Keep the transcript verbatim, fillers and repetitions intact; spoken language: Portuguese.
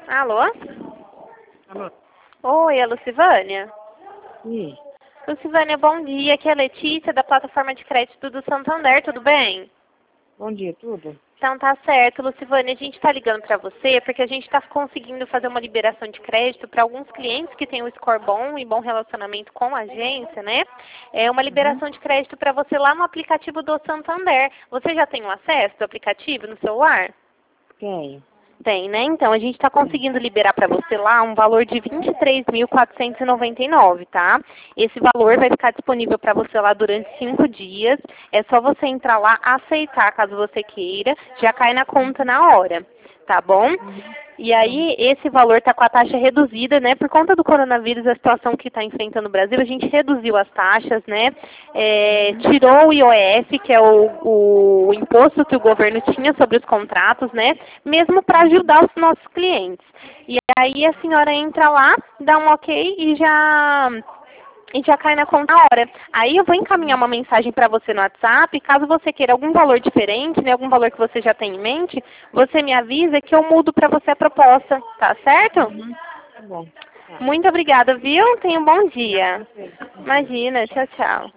Alô? Alô? Oi, é Lucivânia? Sim. Lucivânia, bom dia. Aqui é a Letícia, da plataforma de crédito do Santander, tudo bem? Bom dia, tudo? Então tá certo, Lucivânia. A gente está ligando para você porque a gente está conseguindo fazer uma liberação de crédito para alguns clientes que têm um score bom e bom relacionamento com a agência, né? É uma liberação Uhum. de crédito para você lá no aplicativo do Santander. Você já tem o acesso do aplicativo no celular? Tenho. Tem, né? Então, a gente está Sim. conseguindo liberar para você lá um valor de vinte e três mil quatrocentos e noventa e nove, tá? Esse valor vai ficar disponível para você lá durante cinco dias. É só você entrar lá, aceitar caso você queira, já cai na conta na hora, tá bom? Uhum. E Tá bom. aí, esse valor está com a taxa reduzida, né? Por conta do coronavírus, a situação que está enfrentando o Brasil, a gente reduziu as taxas, né? É, Uhum. tirou o I O F, que é o, o imposto que o governo tinha sobre os contratos, né? Mesmo para ajudar os nossos clientes. E aí a senhora entra lá, dá um ok e já... E já cai na conta na hora. Aí eu vou encaminhar uma mensagem para você no WhatsApp. Caso você queira algum valor diferente, né, algum valor que você já tem em mente, você me avisa que eu mudo para você a proposta. Tá certo? Uhum. Tá bom. Tá. Muito obrigada, viu? Tenha um bom Obrigada a dia. você. Bom dia. Imagina. Tchau, tchau.